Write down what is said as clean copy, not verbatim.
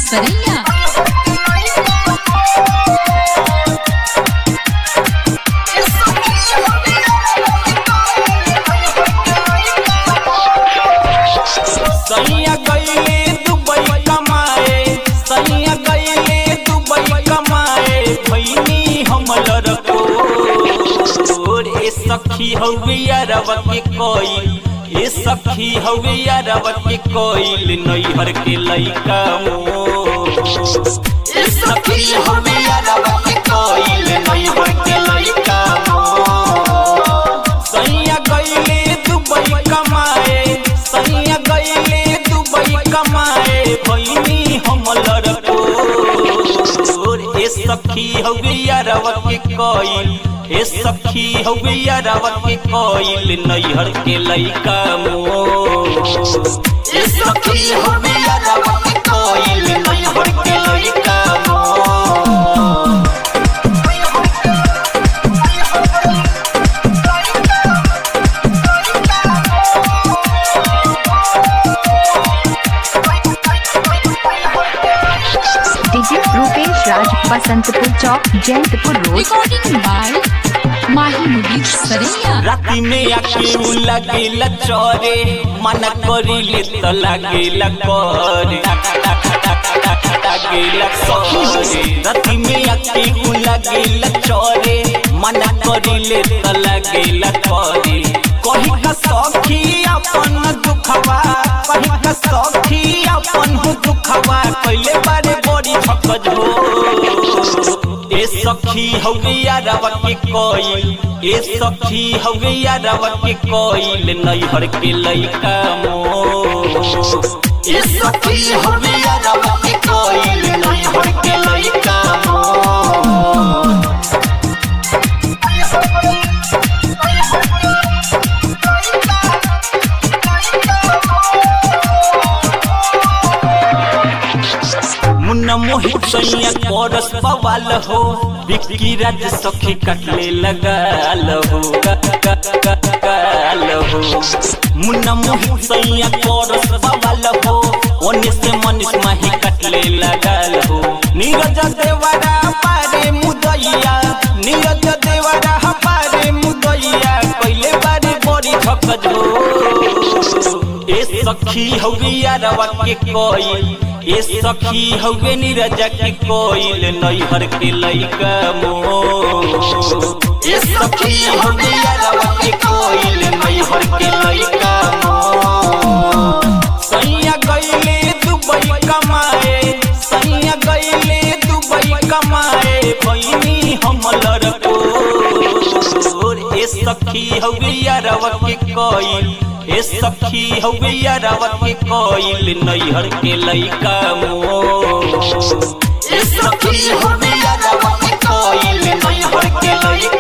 सरैया। सैया गईले दुबई कमाए, सैया गईले दुबई कमाए, भईनी हमलर को ए सखी हवे यारवा के कोइल, ए सखी हवे यारवा के कोइल, नैहर के लइका मोर। ए सखी हवे यारवा के कोइल, नैहर के लइका मोर। सैया गईले दुबई कमाए, सैया गईले दुबई कमाए, भईनी हमलर को ए सखी हवे यारवा के कोइल, ए सखी हवे यारवा के कोइल, नैहर के लइका मोर। ए सखी हवे यारवा के कोइल, नैहर के लइका मोर। DJ Rupesh Raj, Basantpur Chowk, Jayantpur road. Recording by Mahi Mubir Saraiya. राती में आके लागेला चोरे, मन करिले त लागेला करे, लागेला करे। राती में आके लागेला चोरे, मन करिले त लागेला करे। कहीं का सखी अपन दुखवा, कहीं का सखी अपन दुखवा, कइले बारे बड़ी भकज हो। ए सखी हवे यारवा के कोइल, ए सखी हवे यारवा के कोइल, नैहर के लइका मोर। ए सखी हवे यारवा के कोइल, नैहर के लइका मोर। मुन्ना मोहित सैया कोरस बवाल हो, विक्की राज सखी कटले लगाल हो, गाल हो। मुन्ना मोहित सैया कोरस बवाल हो, ओने से मनीष माही कटले लगाल हो। नीरज देवरा पारे मुदैया, नीरज देवरा पारे मुदैया, कइले बारे बड़ी भकज हो। ए सखी हवे यारवा के कोइल, ए सखी हवे नीरज के कोइल, नैहर के लइका मोर। ए सखी हवे यारवा के कोइल, नैहर के लइका मोर। सैया गईले दुबई कमाए, सैया गईले दुबई कमाए, भईनी हमलर को ए सखी हवे यारवा के कोइल, ए सखी हवे यारवा के कोइल, नैहर के लइका मोर। ए सखी हवे यारवा के कोइल, नैहर के लइका